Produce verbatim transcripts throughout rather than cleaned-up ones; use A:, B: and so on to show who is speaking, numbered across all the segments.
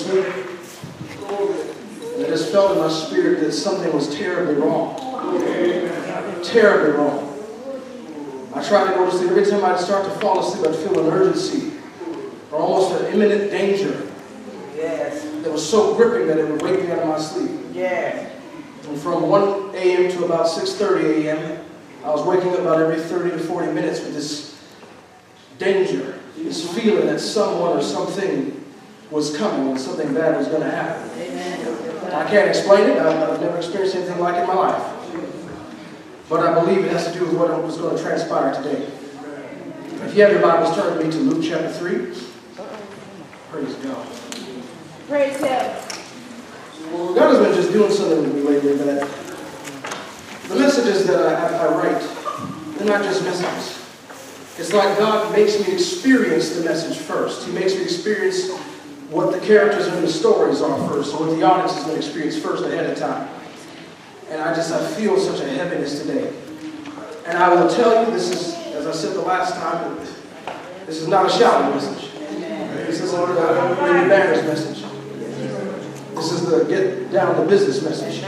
A: sleep, and I just felt in my spirit that something was terribly wrong. Terribly wrong. I tried to go to sleep. Every time I'd start to fall asleep, I'd feel an urgency or almost an imminent danger.
B: Yes.
A: That was so gripping that it would wake me out of my sleep.
B: Yes.
A: And from one A M to about six thirty A M, I was waking up about every thirty to forty minutes with this danger, this feeling that someone or something was coming and something bad was going to happen.
B: Amen.
A: I can't explain it. I've, I've never experienced anything like it in my life. But I believe it has to do with what was going to transpire today. If you have your Bibles, turn with me to Luke chapter three. Praise God.
C: Praise Him.
A: Well, God has been just doing something with me lately that the messages that I, I, I write, they're not just messages. It's like God makes me experience the message first. He makes me experience what the characters in the stories are first, or what the audience is going to experience first ahead of time. And I just, I feel such a heaviness today. And I will tell you, this is, as I said the last time, this is not a shouting message. This isn't a Lady Banner's message. This is the get down to business message.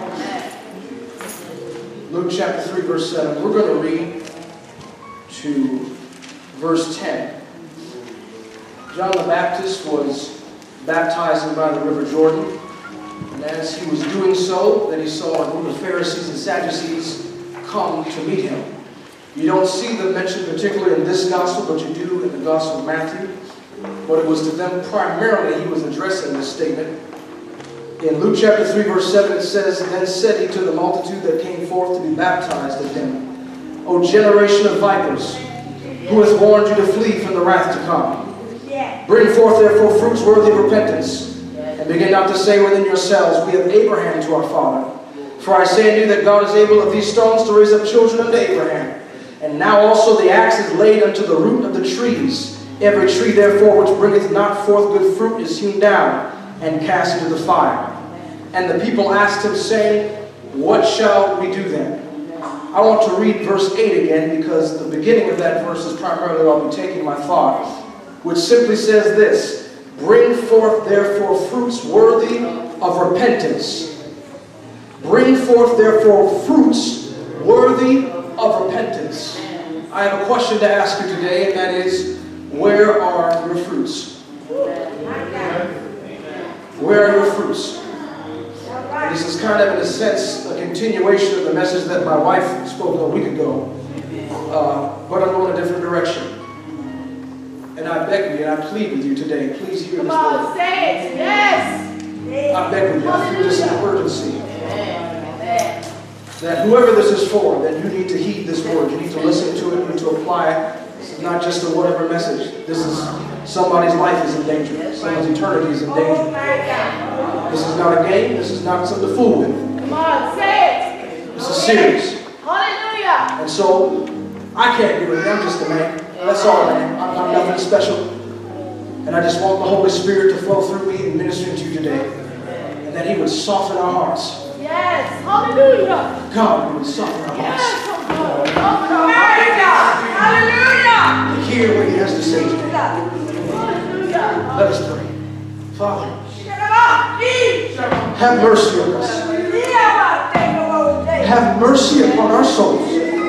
A: Luke chapter three, verse seven. We're going to read to verse ten. John the Baptist was baptizing by the river Jordan. And as he was doing so, then he saw a group of Pharisees and Sadducees come to meet him. You don't see them mentioned particularly in this gospel, but you do in the Gospel of Matthew. But it was to them primarily he was addressing this statement. In Luke chapter three, verse seven, it says, "Then said he to the multitude that came forth to be baptized of him, O generation of vipers, who hath warned you to flee from the wrath to come? Bring forth therefore fruits worthy of repentance, and begin not to say within yourselves, We have Abraham to our father. For I say unto you that God is able of these stones to raise up children unto Abraham. And now also the axe is laid unto the root of the trees. Every tree therefore which bringeth not forth good fruit is hewn down and cast into the fire." And the people asked him, saying, "What shall we do then?" I want to read verse eight again, because the beginning of that verse is primarily where I'll be taking my thought, which simply says this: "Bring forth therefore fruits worthy of repentance." Bring forth therefore fruits worthy of repentance. I have a question to ask you today, and that is, where are your fruits? Where are your fruits? This is kind of, in a sense, a continuation of the message that my wife spoke a week ago. Uh, but I'm going a different direction. And I beg you, and I plead with you today, please hear this word.
C: Come on, say it. Yes.
A: I beg with you, I feel just an urgency. That whoever this is for, then you need to heed this word. You need to listen to it. You need to apply it. This is not just a whatever message. This is somebody's life is in danger. Someone's eternity is in danger. This is not a game. This is not something to fool with.
C: Come on, say it.
A: This is serious.
C: Hallelujah.
A: And so, I can't do it. I'm just a man. That's all I am. I'm, I'm nothing special. And I just want the Holy Spirit to flow through me and minister to you today. And that He would soften our hearts.
C: Yes. Hallelujah.
A: God, He would soften our hearts.
C: Yes. Hallelujah.
A: To hear what He has to say today.
C: Hallelujah.
A: Let us pray. Father, have mercy on us. Have mercy upon our souls.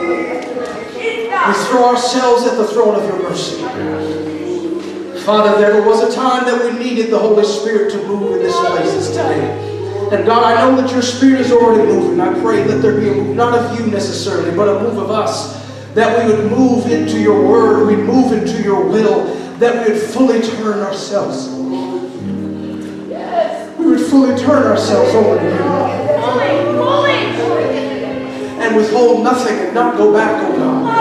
A: We throw ourselves at the throne of your mercy. Father, there was a time that we needed the Holy Spirit to move in this place today. And God, I know that your Spirit is already moving. I pray that there be a move, not of you necessarily, but a move of us. That we would move into your word, we'd move into your will, that we would fully turn ourselves. Yes. We would fully turn ourselves over to you.
C: Fully, fully.
A: And withhold nothing and not go back, oh God.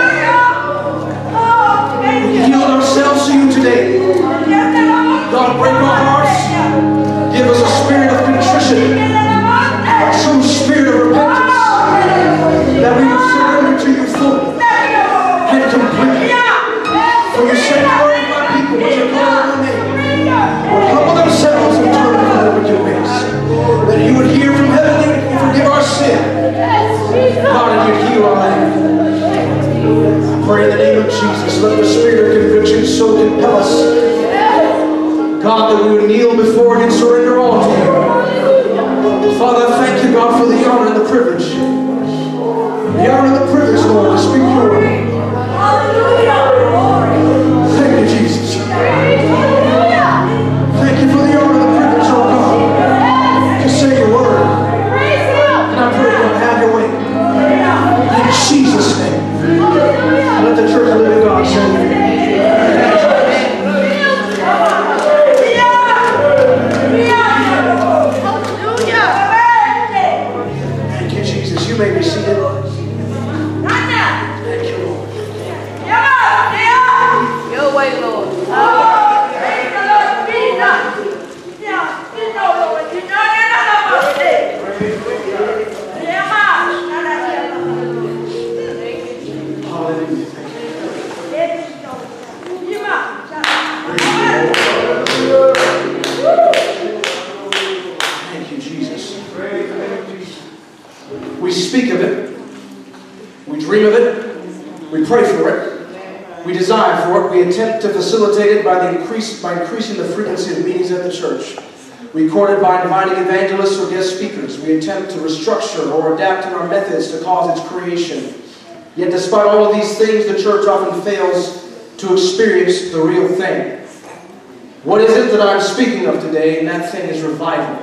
A: We yield ourselves to you today. God, break our hearts. Give us a spirit of contrition, a true spirit of repentance, that we would surrender to you fully and completely. For you say, "Pray my people, which are called on your name, will humble themselves and turn from their wicked ways." That you would hear from heaven and forgive our sin. God, and you'd heal our land. I pray in the name of Jesus, let the spirit of conviction so compel us, God, that kneel before it and surrender all to you. Father, I thank you, God, for the honor and the privilege. The honor and the privilege, Lord, to speak your word. Thank you, Jesus. Thank you for the honor and the privilege, oh God, to say your word. And I pray, Lord, have your way. In Jesus' name. Let the church of the living God say, you may be seated. Thank you, Lord.
C: Your way, Lord.
A: Hallelujah. Thank you, Jesus. We speak of it. We dream of it. We pray for it. We desire for it. We attempt to facilitate it by, the increase, by increasing the frequency of meetings at the church. We court it by inviting evangelists or guest speakers. We attempt to restructure or adapt in our methods to cause its creation. Yet despite all of these things, the church often fails to experience the real thing. What is it that I'm speaking of today? And that thing is revival.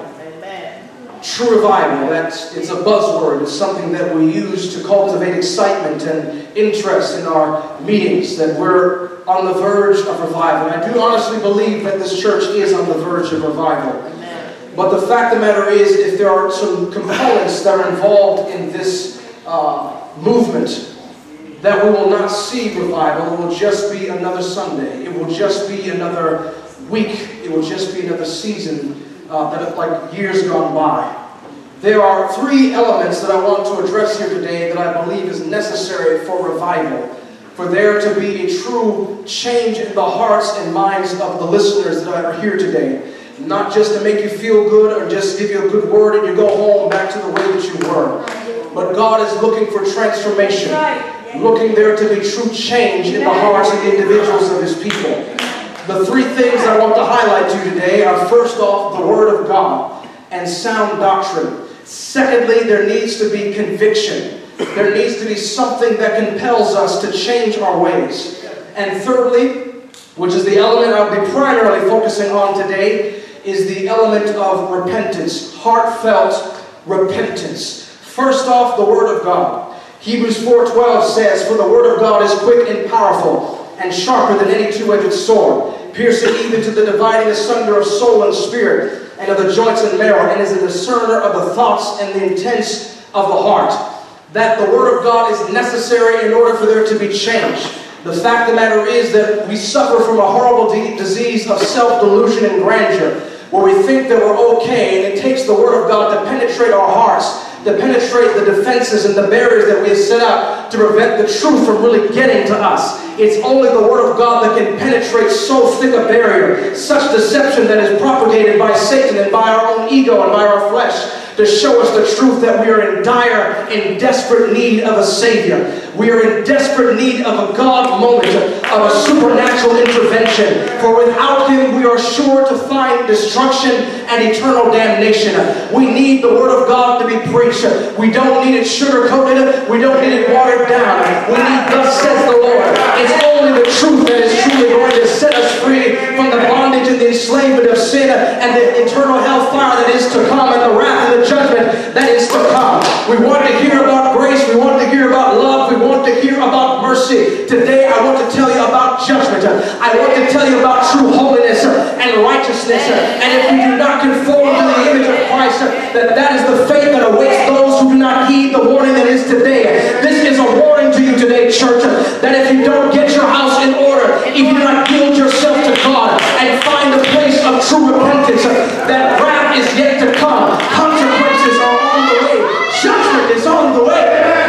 A: True revival, that's, it's a buzzword. It's something that we use to cultivate excitement and interest in our meetings, that we're on the verge of revival. And I do honestly believe that this church is on the verge of revival. Amen. But the fact of the matter is, if there are some components that are involved in this uh, movement, that we will not see revival. It will just be another Sunday. It will just be another week. It will just be another season. Uh, that have like years gone by. There are three elements that I want to address here today that I believe is necessary for revival. For there to be a true change in the hearts and minds of the listeners that are here today. Not just to make you feel good or just give you a good word and you go home back to the way that you were. But God is looking for transformation. Looking there to be true change in the hearts of the individuals of His people. The three things I want to highlight to you today are, first off, the Word of God and sound doctrine. Secondly, there needs to be conviction. There needs to be something that compels us to change our ways. And thirdly, which is the element I'll be primarily focusing on today, is the element of repentance, heartfelt repentance. First off, the Word of God. Hebrews four twelve says, "For the Word of God is quick and powerful, and sharper than any two-edged sword, piercing even to the dividing asunder of soul and spirit, and of the joints and marrow, and is a discerner of the thoughts and the intents of the heart." That the Word of God is necessary in order for there to be change. The fact of the matter is that we suffer from a horrible disease of self-delusion and grandeur, where we think that we're okay, and it takes the Word of God to penetrate our hearts, to penetrate the defenses and the barriers that we have set up to prevent the truth from really getting to us. It's only the Word of God that can penetrate so thick a barrier, such deception that is propagated by Satan and by our own ego and by our flesh, to show us the truth that we are in dire and desperate need of a Savior. We are in desperate need of a God moment, of a supernatural intervention. For without Him, we are sure to find destruction and eternal damnation. We need the Word of God to be preached. We don't need it sugar-coated. We don't need it watered down. We need, thus says the Lord. It's only the truth that is truly going to set us free from the bondage and the enslavement of sin and the eternal hellfire that is to come and the wrath and the judgment that is to come. We want to hear about grace. We want to hear about love. We want to hear about mercy. Today I want to tell you about judgment. I want to tell you about true holiness and righteousness. And if we do not conform to the image of Christ, that that is the fate that awaits those who do not heed the warning that is today. This is a warning to you today, church, that if you don't get your house in order, if you do not yield yourself to God and find a place of true repentance, that wrath is yet to come. Consequences are on the way. Judgment is on the way.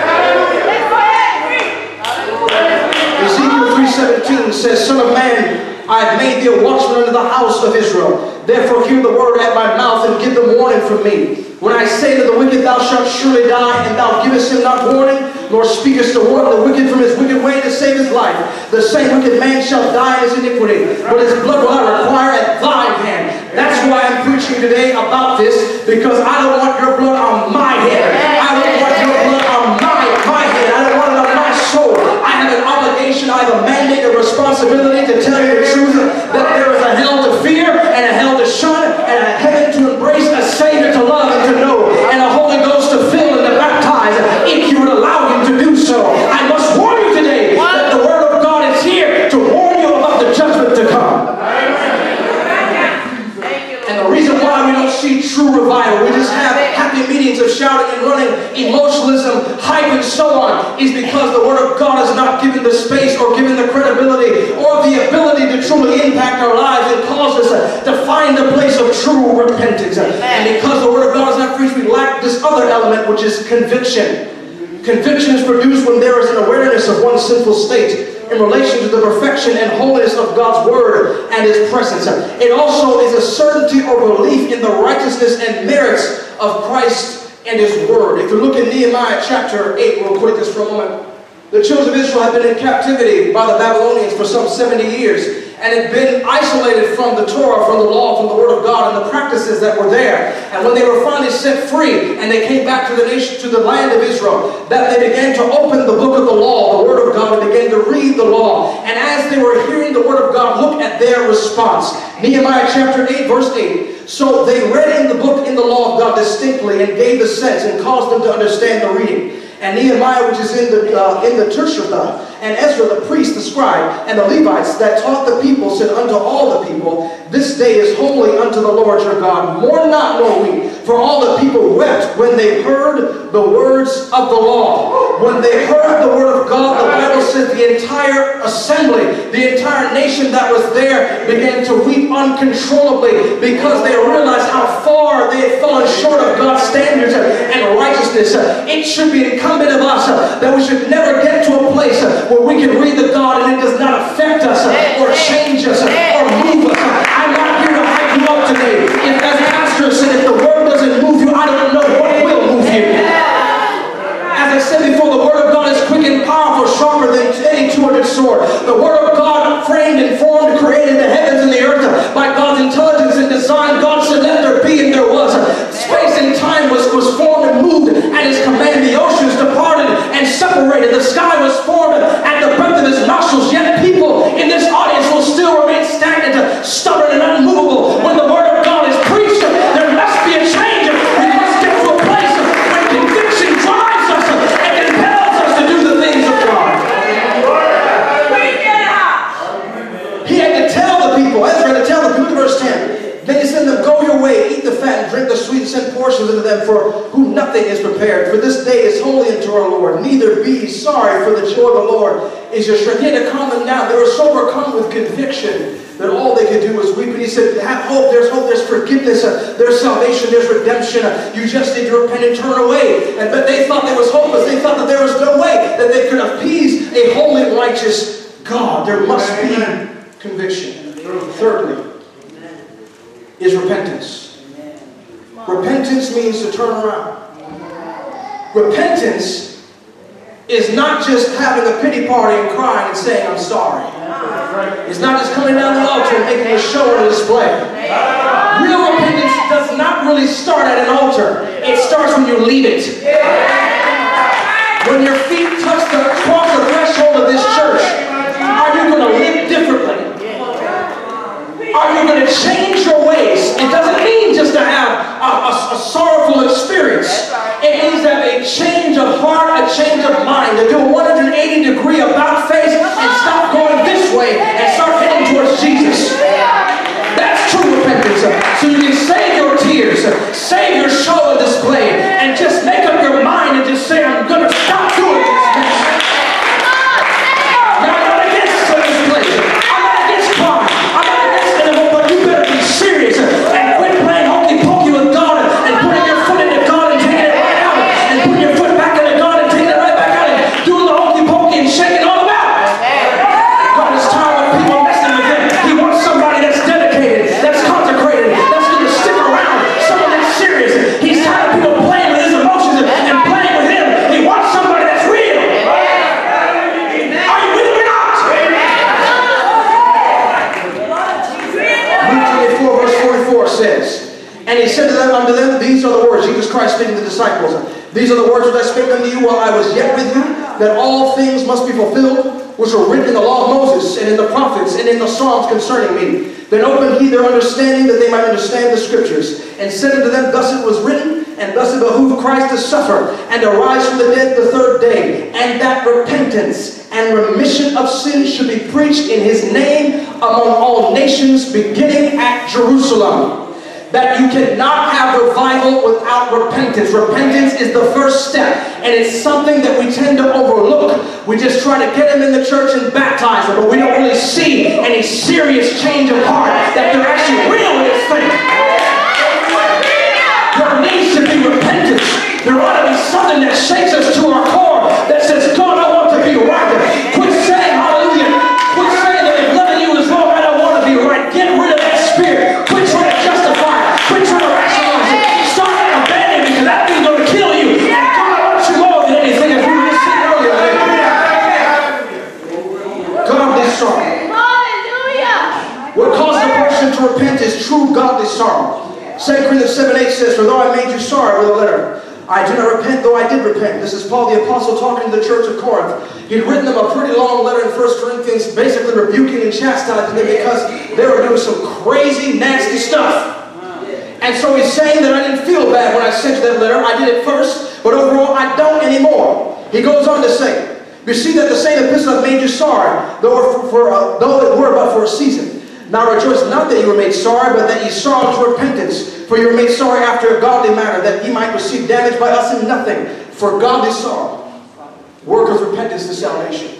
A: Ezekiel three seventeen says, "Son of man, I have made thee a watchman unto the house of Israel. Therefore hear the word at my mouth and give them warning from me. When I say to the wicked, thou shalt surely die, and thou givest him not warning, nor speakest to warn the wicked from his wicked way to save his life, the same wicked man shall die in his iniquity, but his blood will I require at thine hand." That's why I'm preaching today about this, because I don't want your blood on my head. I don't want your blood on my, my head. I don't want it on my soul. I have an obligation, I have a mandate, a responsibility to tell you the truth, that there is a hell to fear and a hell to shun and a heaven to embrace, a Savior to love and to know, and a Holy Ghost to fill and to baptize if you would allow Him to do so. I must warn you today that the Word of God is here to warn you about the judgment to come. And the reason why we don't see true revival, we just have happy meetings of shouting and running, emotionalism, hype and so on, is because the Word of God is not given the space or given the credibility or the ability to truly impact our lives and cause us to find a place of true repentance. And because the Word of God is not preached, we lack this other element, which is conviction. Conviction is produced when there is an awareness of one's sinful state in relation to the perfection and holiness of God's Word and His presence. It also is a certainty or belief in the righteousness and merits of Christ and His Word. If you look in Nehemiah chapter eight, real quick, just for a moment. The children of Israel had been in captivity by the Babylonians for some seventy years. And had been isolated from the Torah, from the law, from the Word of God, and the practices that were there. And when they were finally set free, and they came back to the nation, to the land of Israel, that they began to open the book of the law, the Word of God, and began to read the law. And as they were hearing the Word of God, look at their response. Nehemiah chapter eight, verse eight. So they read in the book, in the law of God distinctly, and gave the sense, and caused them to understand the reading. And Nehemiah, which is in the uh, in the Tirshatha, and Ezra the priest, the scribe, and the Levites that taught the people, said unto all the people, This day is holy unto the Lord your God. Mourn not, nor weep. For all the people wept when they heard the words of the law. When they heard the word of God, the Bible says the entire assembly, the entire nation that was there began to weep uncontrollably, because they realized how far they had fallen short of God's standards and righteousness. It should be incumbent of us that we should never get to a place where we can read the God and it does not affect us or change us or move us. I'm not here to hype you up today. If, as pastor said, if the word doesn't move you, I don't know what will move you. As I said before, the word of God is quick and powerful, sharper than any two-edged sword. The word of God framed and formed, created the heavens and the earth by God's intelligence and design. God said, let there be, and there was. Space and time was, was formed and moved at His command. The oceans departed and separated. The sky was formed at the breath of His nostrils. Yet people in this audience will still remain stagnant, stubborn, and unmovable. When the word of God is preached, there must be a change. We must get to a place when conviction drives us and compels us to do the things of God. He had to tell the people, Ezra had to tell the people, verse ten. Then He said to them, Go your way, eat the fat, and drink the sweet, and send portions unto them, for whom nothing is prepared. For this day is holy unto our Lord. Neither be ye sorry, for the joy of the Lord is your strength. He had to calm them down. They were so overcome with conviction that all they could do was weep. And He said, have hope, there's hope, there's forgiveness, uh, there's salvation, there's redemption. Uh, you just need to repent and turn away. And, but they thought there was hopeless. They thought that there was no way that they could appease a holy, righteous God. There must be conviction. Thirdly, is repentance. Repentance means to turn around. Repentance is not just having a pity party and crying and saying, I'm sorry. It's not just coming down the altar and making a show and a display. Real repentance does not really start at an altar. It starts when you leave it. When your feet touch the, cross the threshold of this church, are you going to live differently? Are you going to change your ways? It doesn't mean just to have a, a, a sorrowful experience. It means to have a change of heart, a change of mind, to do a one hundred eighty degree about face and stop going this way and start heading towards Jesus. That's true repentance. So you can save your tears, save your show and display, and just make up your mind and just say, I'm going to stop doing this. And he said to them, unto them, these are the words, Jesus Christ speaking to the disciples. These are the words which I spake unto you while I was yet with you, that all things must be fulfilled, which were written in the law of Moses, and in the prophets, and in the Psalms concerning me. Then opened he their understanding, that they might understand the Scriptures. And said unto them, thus it was written, and thus it behooved Christ to suffer, and to rise from the dead the third day, and that repentance and remission of sins should be preached in his name among all nations, beginning at Jerusalem. That you cannot have revival without repentance. Repentance is the first step, and it's something that we tend to overlook. We just try to get them in the church and baptize them, but we don't really see any serious change of heart, that they're actually real in this thing. There needs to be repentance. There ought to be something that shakes us to our core, that says, God, I want to be right. Quit saying hallelujah. Quit saying that if loving you is wrong, I don't want to be right. Get rid of that spirit. Quit trying to justify it. Quit trying to rationalize it. Start abandoning it, because that thing's going to kill you. And God wants you more than anything, as we were just saying earlier. Godly sorrow.
C: Hallelujah.
A: What causes a person to repent is true godly sorrow. Second Corinthians seven eight says, for though I made you sorry with a letter, I do not repent, though I did repent. This is Paul the Apostle talking to the church of Corinth. He'd written them a pretty long letter in First Corinthians, basically rebuking and chastising them because they were doing some crazy, nasty stuff. And so he's saying that I didn't feel bad when I sent you that letter. I did it first, but overall I don't anymore. He goes on to say, you see that the same epistle hath made you sorry, though, for, for, uh, though it were but for a season. Now rejoice not that you were made sorry, but that ye sorrow to repentance. For you were made sorry after a godly manner, that ye might receive damage by us in nothing. For godly sorrow worketh repentance to salvation.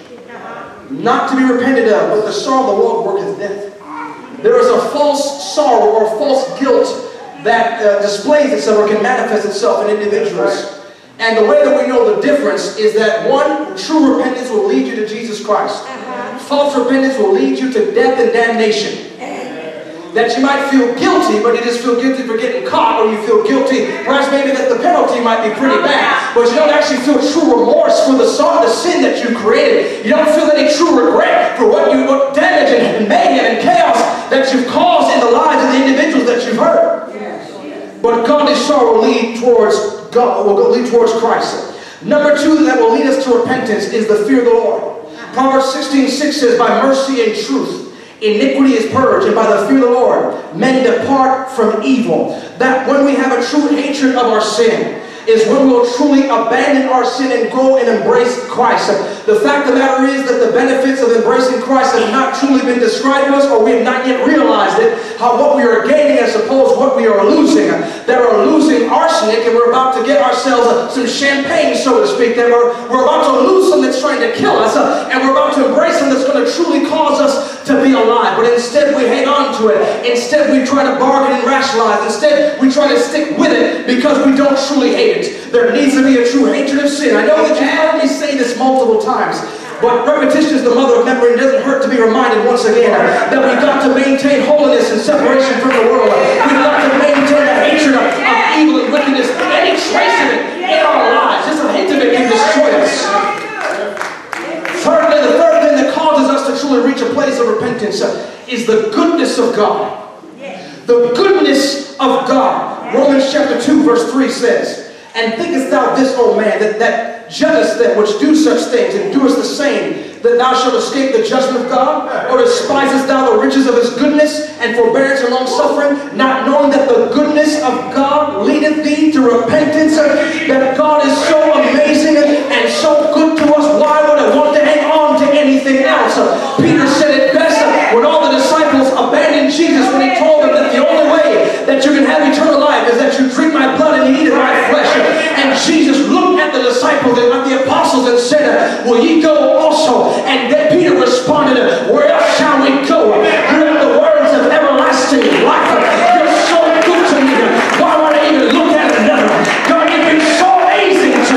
A: Not to be repented of, but the sorrow of the world worketh death. There is a false sorrow or false guilt that uh, displays itself or can manifest itself in individuals. And the way that we know the difference is that one, true repentance will lead you to Jesus Christ. False repentance will lead you to death and damnation. That you might feel guilty, but you just feel guilty for getting caught, or you feel guilty, perhaps maybe that the penalty might be pretty bad, but you don't actually feel true remorse for the, the sin that you created. You don't feel any true regret for what you what damage and mayhem and chaos that you've caused in the lives of the individuals that you've hurt. But godly sorrow will lead towards God, will lead towards Christ. Number two that will lead us to repentance is the fear of the Lord. Proverbs sixteen six says, by mercy and truth iniquity is purged, and by the fear of the Lord men depart from evil. That when we have a true hatred of our sin is when we will truly abandon our sin and go and embrace Christ. The fact of the matter is that the benefits of embracing Christ have not truly been described to us, or we have not yet realized it, how what we are gaining as opposed to what we are losing. That we're losing arsenic, and we're about to get ourselves some champagne, so to speak. That we're, we're about to lose something that's trying to kill us, and we're about to embrace something that's going to truly cause us to be alive. But instead we hang on to it. Instead we try to bargain and rationalize. Instead we try to stick with it because we don't truly hate it. There needs to be a true hatred of sin. I know that you've heard me say this multiple times, but repetition is the mother of memory. It doesn't hurt to be reminded once again that we've got to maintain holiness and separation from the world. We've got to maintain the hatred of, of evil and wickedness. Any trace of it in our lives, just a hint of it can destroy us. Thirdly, the third thing that causes us to truly reach a place of repentance is the goodness of God. The goodness of God. Romans chapter two verse three says, and thinkest thou this, O man, that, that judgest them which do such things, and doest the same, that thou shalt escape the judgment of God? Or despisest thou the riches of his goodness, and forbearance and long-suffering, not knowing that the goodness of God leadeth thee to repentance? That God is so amazing and so good to us, why would I want to hang on to anything else? Peter said it best when all the disciples abandoned Jesus, when he told them that the only way that you can have eternal life is that you drink my blood and you eat of my flesh. And Jesus looked at the disciples and at the apostles and said, will ye go also? And then Peter responded, where else shall we go? You have the words of everlasting life. You're so good to me. Why would I even look at another? God, you've been so amazing to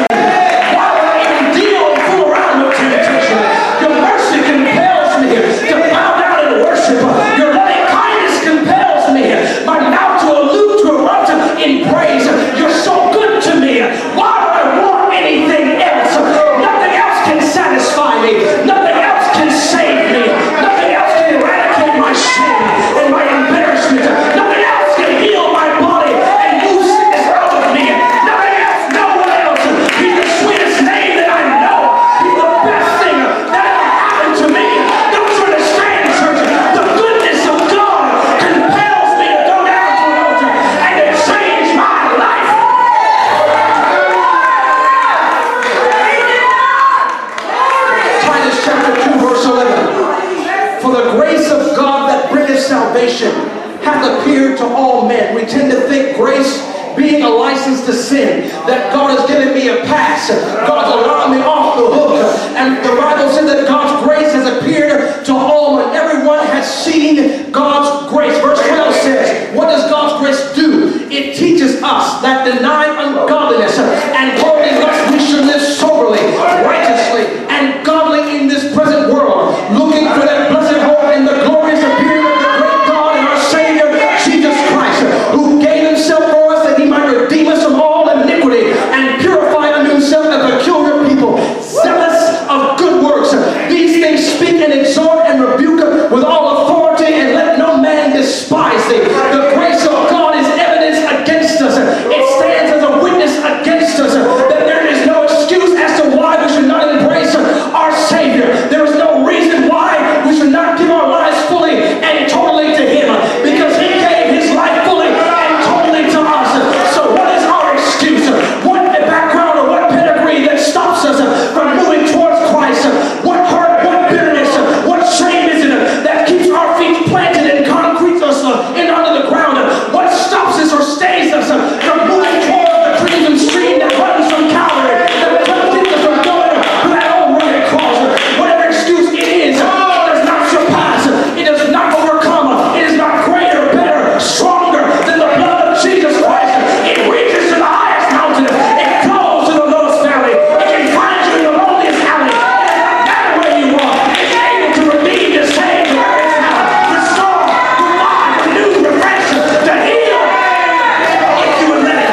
A: grace being a license to sin, that God has given me a pass. God's allowed me off the hook. And the Bible said that God's grace has appeared to all and everyone has seen God's grace. Verse twelve says, what does God's grace do? It teaches us that denying ungodliness and worldly lust, we should live soberly, righteously, and godly in this present world, looking for that blessed hope in the glorious appearing of the great God and our Savior, Jesus Christ, who gave himself for us that he might redeem us from all iniquity and purify unto himself a peculiar people, zealous of good works. These things speak and exhort and rebuke with all authority, and let no man despise thee. The grace of God is evidence against us. It stands as a witness against us that there is no excuse as to why we should not embrace our Savior. There is no reason why we should not give our lives fully and totally to him, because he gave his life fully and totally to us. So what is our excuse? What background or what pedigree that stops us from moving towards Christ? What hurt, what bitterness, what shame is it that keeps our feet planted in concrete us in under the ground? What stops us or stays us from moving towards the crimson stream that runs from Calvary, that keeps us from going to that old rugged cross? Whatever excuse it is, it does not surpass, it does not overcome, it is not greater, better, stronger than the blood of Jesus Christ. It reaches to the highest mountain, it flows to the lowest valley, it can find you in the loneliest alley. It doesn't matter where you are, it's able to redeem, to save, to reconcile, restore, revive, renew, refresh, to heal, if you would let it.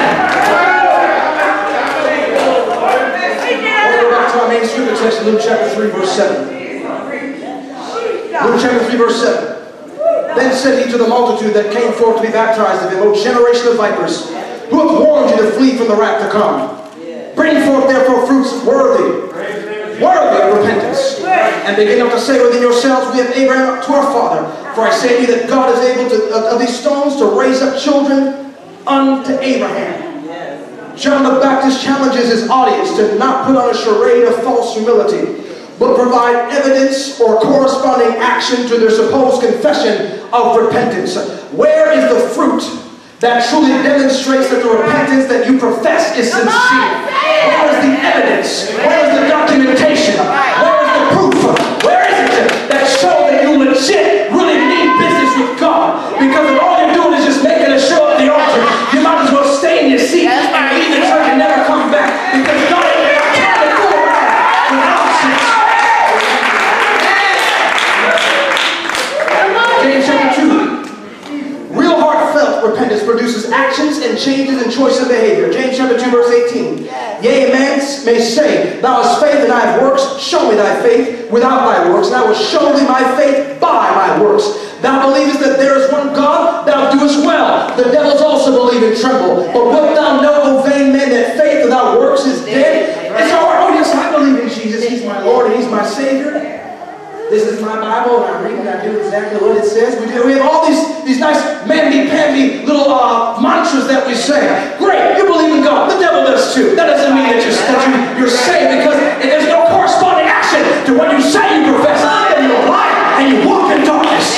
A: We'll go back to our main scripture text, Luke chapter three, verse seven. Luke chapter three, verse seven. Then said he to the multitude that came forth to be baptized of him, O generation of vipers, who hath warned you to flee from the wrath to come? Bring forth therefore fruits worthy, worthy of repentance. And begin not to say within yourselves, we have Abraham to our father. For I say to you that God is able to, of, of these stones to raise up children unto Abraham. John the Baptist challenges his audience to not put on a charade of false humility, but provide evidence or corresponding action to their supposed confession of repentance. Where is the fruit that truly demonstrates that the repentance that you profess is sincere? Where is the evidence? Where is the documentation? Where is the proof? Where is it that shows that you legit really mean business with God? Because if all you're doing is just making a show at the altar, you might as well stay in your seat and leave the church and never come back, because God ain't got time to fool around with nonsense. James chapter two. Real heartfelt repentance produces actions and changes in choice of behavior. James chapter two, verse eighteen. Yea, a man may say, thou hast faith and I have works. Show me thy faith without thy works, and I will show thee my faith by my works. Thou believest that there is one God, thou doest well. The devils also believe and tremble. But wilt thou know, O vain man, that faith without works is dead? It's all right. Oh yes, I believe in Jesus. He's my Lord and he's my Savior. This is my Bible, and I read and I do exactly what it says. We do. We have all these, these nice mamby-pamby little uh, mantras that we say. Great, you believe in God. The devil does too. That doesn't mean that you're, that you, you're saved, because if there's no corresponding action to what you say you profess, then you're lying and you walk in darkness.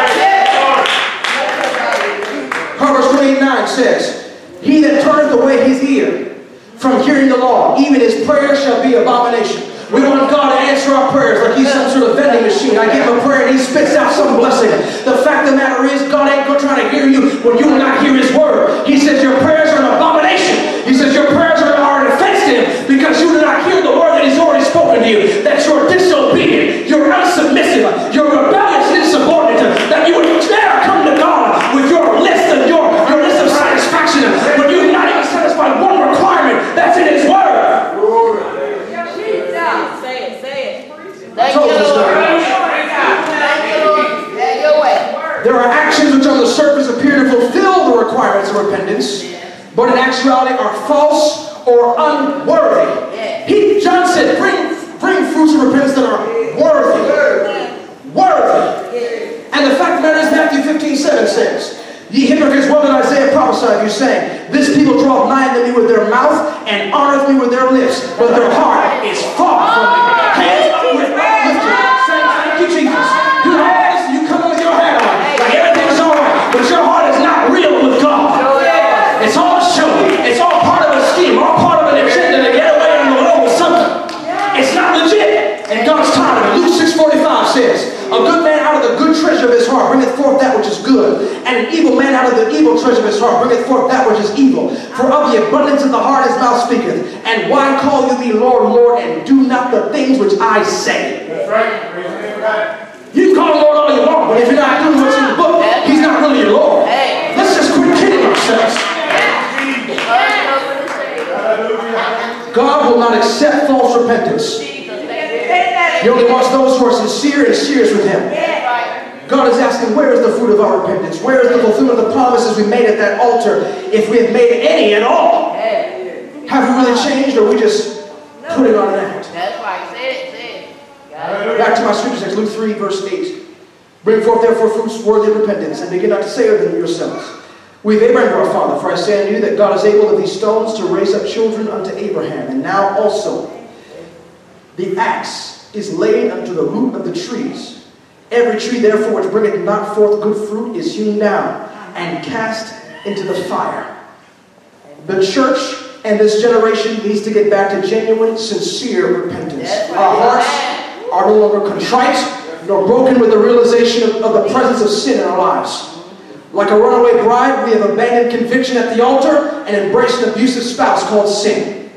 A: Proverbs twenty-eight nine says, he that turneth away his ear from hearing the law, even his prayer shall be abomination. We want God to answer our prayers like he's some sort of vending machine. I give him a prayer and he spits out some blessing. The fact of the matter is, God ain't going to try to hear you when you will not hear his word. He says your prayers are an abomination. He says your prayers are, are an offense to him because you do not hear the word that he's already spoken to you. That you're disobedient, you're unsubmissive, you're rebellious and insubordinate. That you would dare come to God with your list of your, your list of satisfaction when you've not even satisfied one requirement that's in his word.
C: Thank you, Lord. Thank you, Lord. Have your way.
A: There are actions which on the surface appear to fulfill the requirements of repentance, but in actuality are false or unworthy. He, John said, bring, bring fruits of repentance that are worthy. Worthy. And the fact of the matter is, Matthew fifteen seven says, ye hypocrites, well did Isaiah prophesy of you, saying, this people draw nigh unto me with their mouth and honoreth me with their lips, but their heart is far from me. Hands up with lifted, saying, thank you, Jesus. You know all this, you come with your hat on, like everything's all right, but your heart is not real with God. evil treasure of his heart bringeth forth that which is evil. For of the abundance of the heart his mouth speaketh. And why call you me Lord, Lord, and do not the things which I say?
D: That's right.
A: You can call him Lord all you want, but if you're not doing what's in the book, he's not really your Lord. Let's just quit kidding ourselves. God will not accept false repentance. He only wants those who are sincere and serious with him. God is asking, where is the fruit of our repentance? Where is the fulfillment of the promises we made at that altar, if we have made any at all? Have we really changed, or are we just putting on an act?
C: That's right. Say it, say it.
A: Back to my scripture text, Luke three, verse eight. Bring forth therefore fruits worthy of repentance, and begin not to say unto them yourselves, we have Abraham our father, for I say unto you that God is able of these stones to raise up children unto Abraham. And now also the axe is laid unto the root of the trees. Every tree therefore which bringeth not forth good fruit is hewn down and cast into the fire. The church and this generation needs to get back to genuine, sincere repentance. Our hearts are no longer contrite nor broken with the realization of, of the presence of sin in our lives. Like a runaway bride, we have abandoned conviction at the altar and embraced an abusive spouse called sin.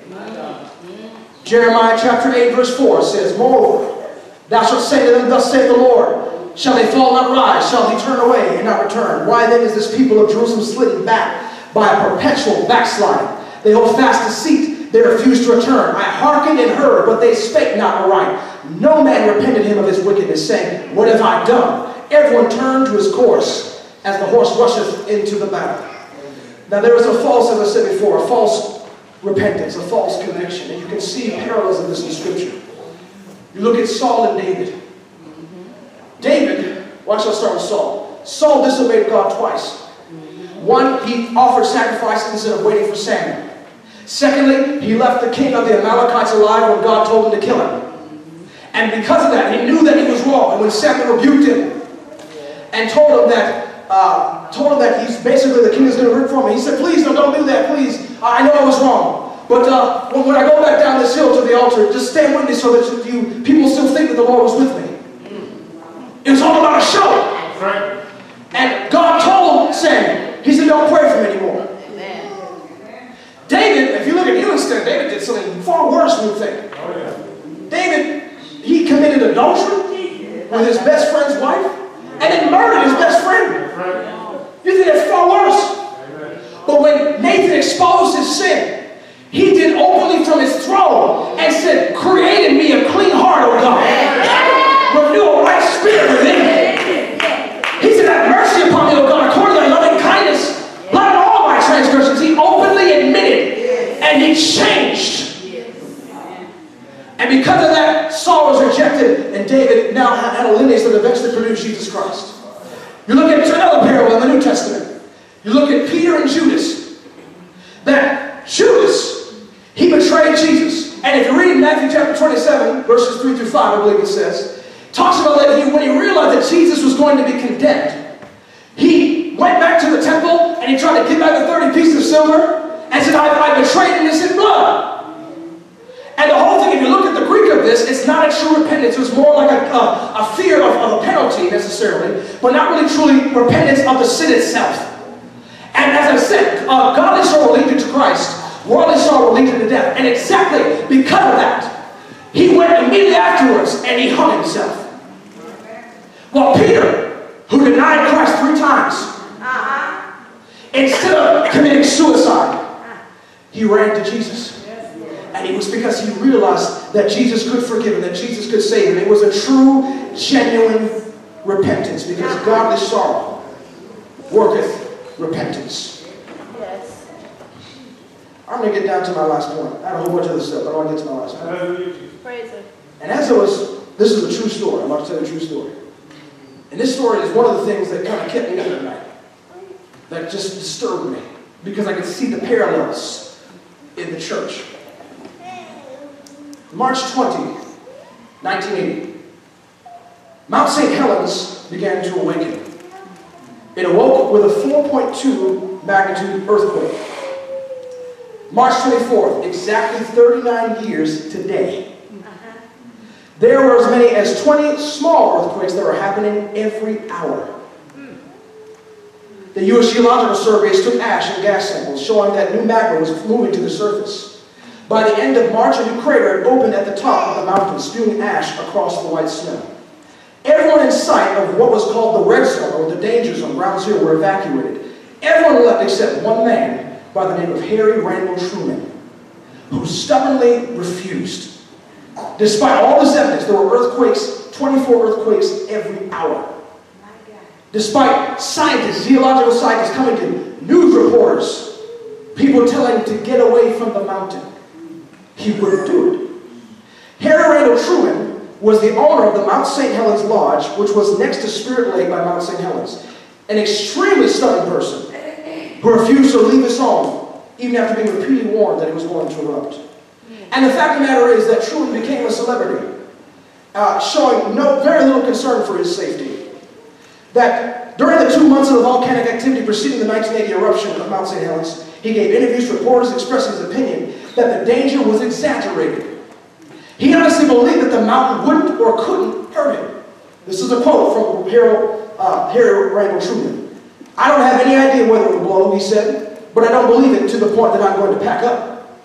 A: Jeremiah chapter eight verse four says, moreover, thou shalt say to them, thus saith the Lord, shall they fall not rise? Shall he turn away and not return? Why then is this people of Jerusalem slidden back by a perpetual backsliding? They hold fast deceit, they refuse to return. I hearkened and heard, but they spake not aright. No man repented him of his wickedness, saying, what have I done? Everyone turned to his course, as the horse rusheth into the battle. Now there is a false, as I said before, a false repentance, a false conviction. And you can see parallels of this in Scripture. You look at Saul and David. David, watch, I'll start with Saul. Saul disobeyed God twice. One, he offered sacrifices instead of waiting for Samuel. Secondly, he left the king of the Amalekites alive when God told him to kill him. And because of that, he knew that he was wrong. And when Samuel rebuked him and told him that Uh, told him that he's basically the king is going to root for him. He said, please, no, don't do that, please. I know I was wrong. But uh, when, when I go back down this hill to the altar, just stand with me so that you people still think that the Lord was with me. It was all about a show. And God told him, Samuel, he said, don't pray for him anymore. David, if you look at you instead, David did something far worse than you think. David, he committed adultery with his best friend's wife, and then murdered his best friend. You think that's far worse? But when Nathan exposed his sin, he did openly from his throne and said, create in me a clean heart, O God. Renew a right spirit within me. He said, have mercy upon me, O God, according to thy loving kindness. Blot out all my transgressions. He openly admitted, and he changed. And because of that, Saul was rejected, and David now had a lineage that eventually produced Jesus Christ. You look at another parable in the New Testament. You look at Peter and Judas. That Judas, he betrayed Jesus. And if you read Matthew chapter twenty-seven, verses three through five, I believe it says, talks about that he, when he realized that Jesus was going to be condemned, he went back to the temple and he tried to give back the thirty pieces of silver and said, I, I betrayed innocent blood. And the whole thing, if you look at the Greek of this, it's not a true repentance. It was more like a, a, a fear of, of a penalty necessarily, but not really truly repentance of the sin itself. And as I said, uh, godly sorrow will lead you to Christ. Worldly sorrow will lead you to death. And exactly because of that, he went immediately afterwards and he hung himself. While Peter, who denied Christ three times, uh-huh. instead of committing suicide, he ran to Jesus. And it was because he realized that Jesus could forgive him, that Jesus could save him. It was a true, genuine repentance, because godly sorrow worketh repentance.
C: Yes.
A: I'm going to get down to my last point. I have a whole bunch of other stuff, but I want to get to my last point.
C: Praise him.
A: And as it was, this is a true story. I'm about to tell you a true story. And this story is one of the things that kind of kept me up at night. That just disturbed me, because I could see the parallels in the church. March twentieth, nineteen eighty, Mount Saint Helens began to awaken. It awoke with a four point two magnitude earthquake. March twenty-fourth, exactly thirty-nine years today. There were as many as twenty small earthquakes that were happening every hour. the U S Geological Surveys took ash and gas samples, showing that new magma was moving to the surface. By the end of March, a new crater had opened at the top of the mountain, spewing ash across the white snow. Everyone in sight of what was called the red zone, or the danger zone, ground zero, were evacuated. Everyone left except one man by the name of Harry Randall Truman, who stubbornly refused. Despite all this evidence, there were earthquakes, twenty-four earthquakes every hour. Despite scientists, geological scientists coming to news reporters, people telling him to get away from the mountain, he wouldn't do it. Harry Randall Truman was the owner of the Mount Saint Helens Lodge, which was next to Spirit Lake by Mount Saint Helens. An extremely stubborn person who refused to leave his home, even after being repeatedly warned that it was going to erupt. And the fact of the matter is that Truman became a celebrity, uh, showing no, very little concern for his safety. That during the two months of the volcanic activity preceding the nineteen eighty eruption of Mount Saint Helens, he gave interviews to reporters expressing his opinion that the danger was exaggerated. He honestly believed that the mountain wouldn't or couldn't hurt him. This is a quote from Harry, uh, Harry Randall Truman. I don't have any idea whether it will blow, he said, but I don't believe it to the point that I'm going to pack up.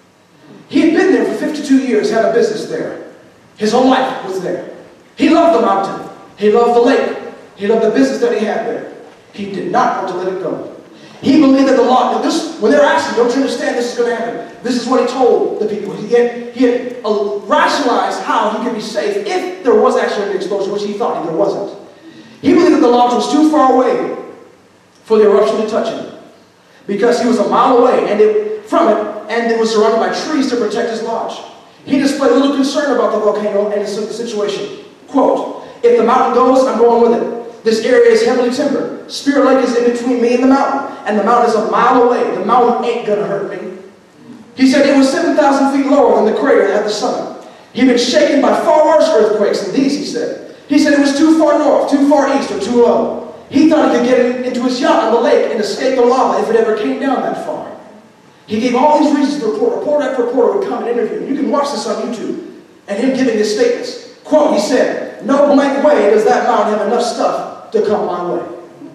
A: He had been there for fifty-two years, had a business there. His whole life was there. He loved the mountain. He loved the lake. He loved the business that he had there. He did not want to let it go. He believed that the law, now this, when they were asking, don't you understand this is going to happen? This is what he told the people. He had, he had uh, rationalized how he could be safe if there was actually an explosion, which he thought there wasn't. He believed that the launch was too far away for the eruption to touch him, because he was a mile away and it, from it, and it was surrounded by trees to protect his lodge. He displayed little concern about the volcano and his situation. Quote, if the mountain goes, I'm going with it. This area is heavily timbered. Spirit Lake is in between me and the mountain, and the mountain is a mile away. The mountain ain't gonna hurt me. He said it was seven thousand feet lower than the crater at the summit. He'd been shaken by far worse earthquakes than these, he said. He said it was too far north, too far east, or too low. He thought he could get into his yacht on the lake and escape the lava if it ever came down that far. He gave all these reasons to the report. Reporter after reporter would come and interview him. You can watch this on YouTube. And him giving his statements. Quote, he said, no blank way does that mountain have enough stuff to come my way.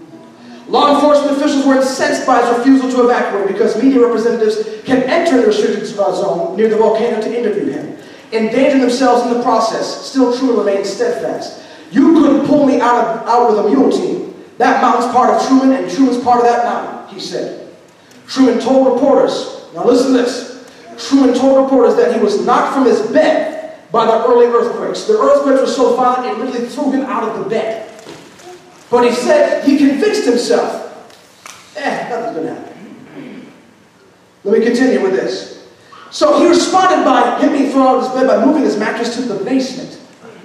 A: Law enforcement officials were incensed by his refusal to evacuate because media representatives can enter the restricted zone near the volcano to interview him, endangering themselves in the process. Still, Truman remained steadfast. You couldn't pull me out, of, out with a mule team. That mountain's part of Truman, and Truman's part of that mountain, he said. Truman told reporters, now listen to this, Truman told reporters that he was knocked from his bed by the early earthquakes. The earthquakes were so violent it literally threw him out of the bed. But he said he convinced himself, eh, nothing's going to happen. Let me continue with this. So he responded by him being thrown out of his bed by moving his mattress to the basement.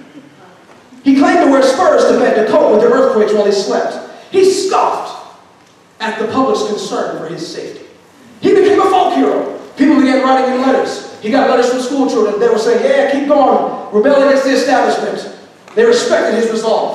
A: He claimed to wear spurs to bed to cope with the earthquakes while he slept. He scoffed at the public's concern for his safety. He became a folk hero. People began writing him letters. He got letters from school children. They were saying, yeah, keep going. Rebel against the establishment. They respected his resolve.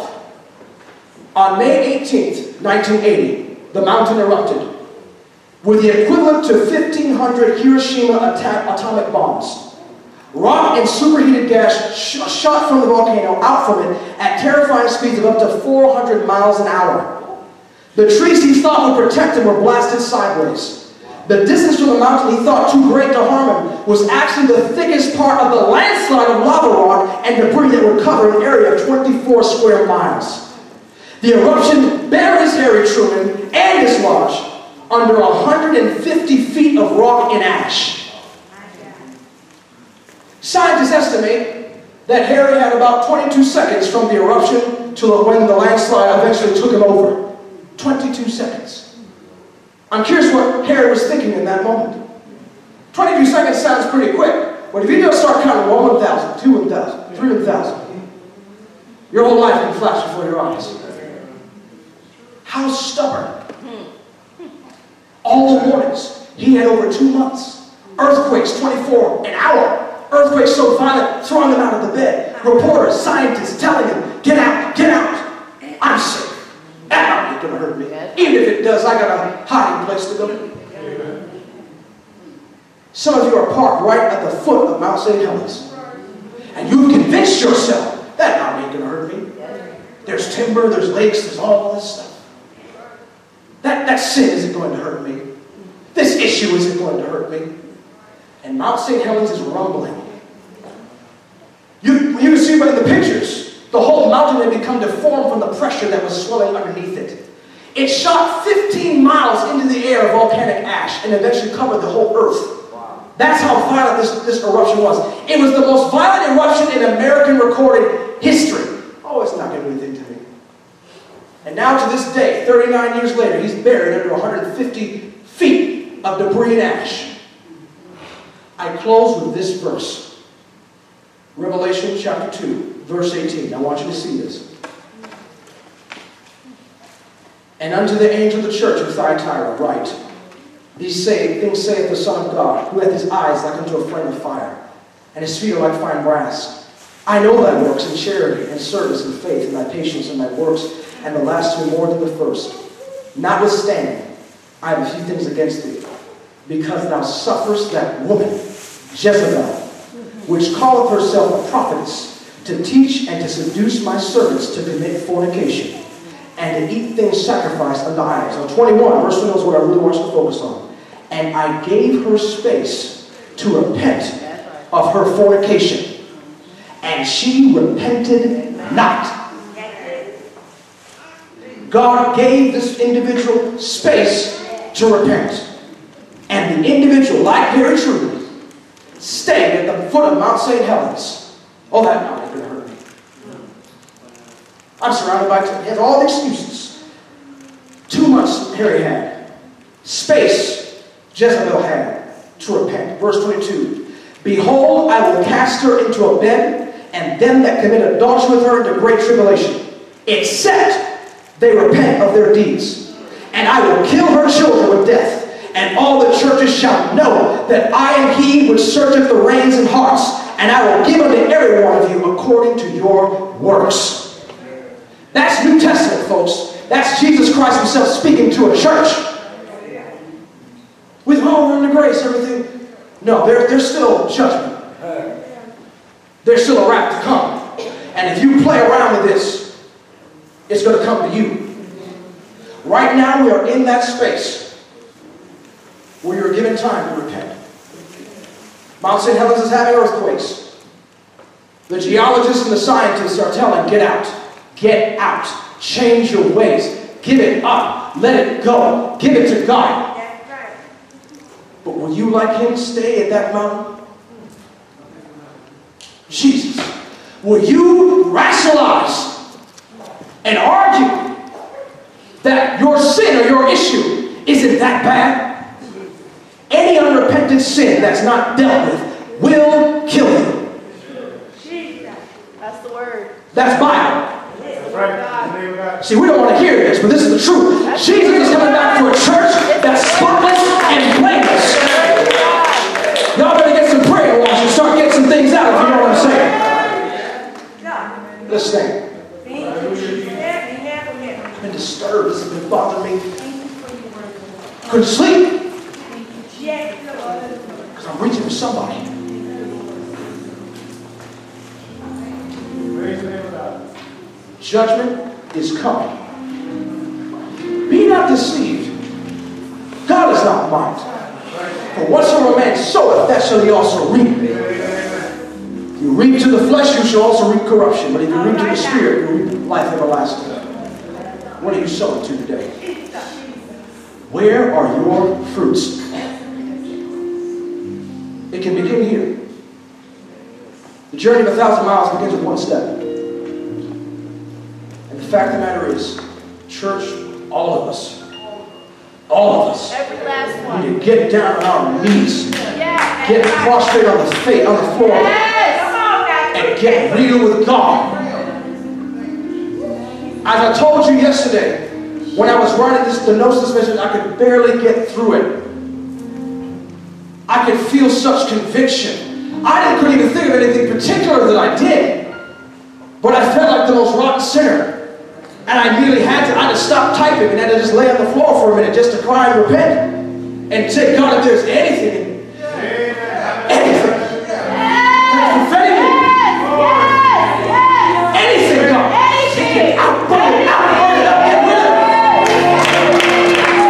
A: On May eighteenth, nineteen eighty, the mountain erupted with the equivalent to fifteen hundred Hiroshima atomic bombs. Rock and superheated gas sh shot from the volcano out from it at terrifying speeds of up to four hundred miles an hour. The trees he thought would protect him were blasted sideways. The distance from the mountain he thought too great to harm him was actually the thickest part of the landslide of lava rock and debris that would cover an area of twenty-four square miles. The eruption buried Harry Truman and his lodge under one hundred fifty feet of rock and ash. Scientists estimate that Harry had about twenty-two seconds from the eruption to when the landslide eventually took him over. twenty-two seconds. I'm curious what Harry was thinking in that moment. twenty-two seconds sounds pretty quick, but if you just start counting one one thousand, two one thousand, three one thousand, your whole life can flash before your eyes. How stubborn. All the warnings. He had over two months. Earthquakes, twenty-four an hour. Earthquakes so violent, throwing him out of the bed. Reporters, scientists telling him, get out, get out. I'm safe. That ain't gonna hurt me. Even if it does, I got a hiding place to go. Some of you are parked right at the foot of Mount Saint Helens. And you've convinced yourself, that mountain ain't gonna hurt me. There's timber, there's lakes, there's all this stuff. That, that sin isn't going to hurt me. This issue isn't going to hurt me. And Mount Saint Helens is rumbling. You, you can see by the pictures, the whole mountain had become deformed from the pressure that was swelling underneath it. It shot fifteen miles into the air of volcanic ash and eventually covered the whole earth. Wow. That's how violent this, this eruption was. It was the most violent eruption in American recorded history. Oh, it's not going to do anything to me. And now to this day, thirty-nine years later, he's buried under one hundred fifty feet of debris and ash. I close with this verse. Revelation chapter two, verse eighteen. I want you to see this. And unto the angel of the church of Thyatira write, These say, things saith the Son of God, who hath his eyes like unto a flame of fire, and his feet are like fine brass. I know thy works in charity and service and faith and thy patience and thy works, and the last two more than the first. Notwithstanding, I have a few things against thee, because thou sufferest that woman, Jezebel, which calleth herself a prophetess, to teach and to seduce my servants to commit fornication, and to eat things sacrificed unto idols. Now twenty-one, verse twenty-one is what I really want you to focus on. And I gave her space to repent of her fornication, and she repented not. God gave this individual space to repent. And the individual, like Harry Truman, stayed at the foot of Mount Saint Helens. Oh, that mountain could hurt me. I'm surrounded by, he has all the excuses. Two months Harry had. Space Jezebel had to repent. Verse twenty-two. Behold, I will cast her into a bed, and them that commit adultery with her into great tribulation, except they repent of their deeds. And I will kill her children with death, and all the churches shall know that I am he which searcheth the reins and hearts, and I will give unto every one of you according to your works. That's New Testament, folks. That's Jesus Christ himself speaking to a church. With all room to grace, everything. No, there, there's still judgment. There's still a wrath to come. And if you play around with this, it's going to come to you. Right now, we are in that space where you're given time to repent. Mount Saint Helens is having earthquakes. The geologists and the scientists are telling, get out. Get out. Change your ways. Give it up. Let it go. Give it to God. But will you, like him, stay at that mountain? Jesus. Will you rationalize and argue that your sin or your issue isn't that bad? Any unrepentant sin that's not dealt with will kill you.
C: That's the word.
A: That's Bible.
D: That's right.
A: See, we don't want to hear this, but this is the truth. Jesus is coming back to a church that's spotless and blameless. Y'all better get some prayer watch and start getting some things out if you know what I'm saying. Let's stand. I've been disturbed. This has been bothering me. Couldn't sleep. Because I'm reaching for somebody.
D: Praise the name of God.
A: Judgment is coming. Be not deceived. God is not mocked. For whatsoever a man soweth, that shall he also reap. If you reap to the flesh, you shall also reap corruption. But if you reap to the Spirit, you reap life everlasting. What are you sowing to today? Where are your fruits? It can begin here. The journey of a thousand miles begins with one step. And the fact of the matter is, church, all of us, all of us,
C: Every last one.
A: need to get down on our knees,
C: Yeah.
A: get prostrate on the face, on the floor,
C: Yes. Come on now.
A: and get real with God. As I told you yesterday, when I was writing this, the notes of this message, I could barely get through it. I could feel such conviction. I didn't, couldn't even think of anything particular that I did. But I felt like the most rotten sinner. And I immediately had to, I had to stop typing and had to just lay on the floor for a minute just to cry and repent. And say, God, if there's anything, anything, prophetically, anything, God, take it out, burn it out, burn it up, get rid of it.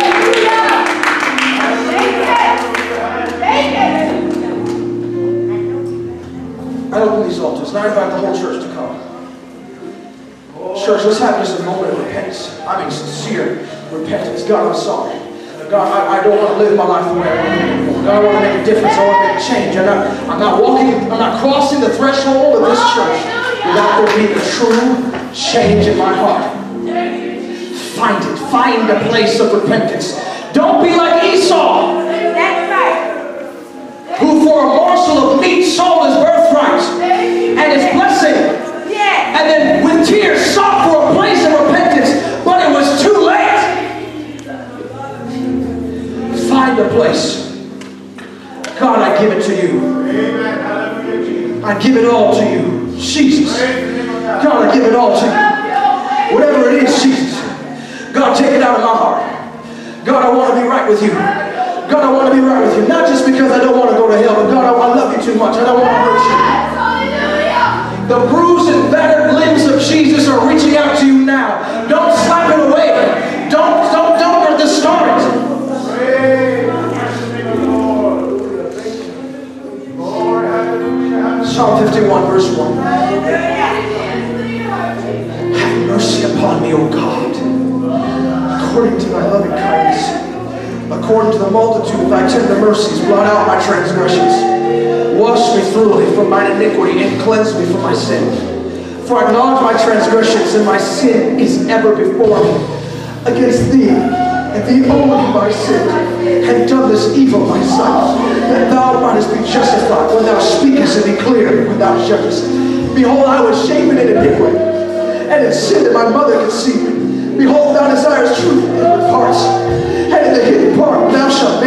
A: I open these altars and I invite the whole church to come. Church, let's have just a moment of repentance. I mean sincere repentance. God, I'm sorry. God, I, I don't want to live my life the way I want to live anymore. God, I want to make a difference. I want to make a change. I'm not, I'm not walking, I'm not crossing the threshold of this church without there being a true change in my heart. Find it. Find a place of repentance. Don't be like Esau, who for a morsel of meat sold his birthright and his blessing, and then with tears sought for a place of repentance, but it was too late. Find a place. God, I give it to you. I give it all to you, Jesus. God, I give it all to you. Whatever it is, Jesus. God, take it out of my heart. God, I want to be right with you. God, I want to be right with you. Not just because I don't want to go to hell, but God, I, I love you too much. I don't want to hurt you. The bruised and battered limbs of Jesus are reaching out to you now. Don't slap it away. Don't, don't, don't distort it. Psalm fifty-one, verse one. Have mercy upon me, O God, according to thy loving kindness. According to the multitude of thy tender mercies, blot out my transgressions. Wash me thoroughly from mine iniquity and cleanse me from my sin. For I acknowledge my transgressions, and my sin is ever before me. Against thee, and thee only have I sinned, and done this evil in thy sight, that thou mightest be justified when thou speakest, and be clear when thou judgest. Behold, I was shapen in iniquity, and in sin that my mother conceived me. Behold, thou desirest truth in the parts, and in the hidden part thou shalt make